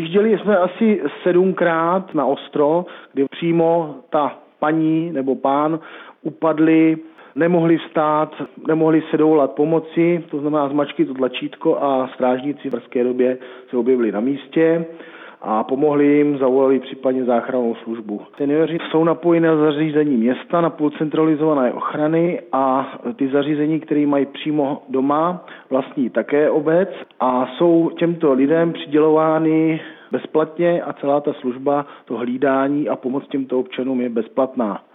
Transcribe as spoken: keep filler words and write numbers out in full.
Přijížděli jsme asi sedmkrát na ostro, kdy přímo ta paní nebo pán upadli, nemohli vstát, nemohli se dovolat pomoci, to znamená zmačkli to tlačítko a strážníci v brzké době se objevili na místě a pomohli jim, zavolali případně záchrannou službu. Seniori jsou napojeni na zařízení města, na pult centralizované ochrany a ty zařízení, které mají přímo doma, vlastní také obec a jsou těmto lidem přidělovány bezplatně a celá ta služba, to hlídání a pomoc těmto občanům je bezplatná.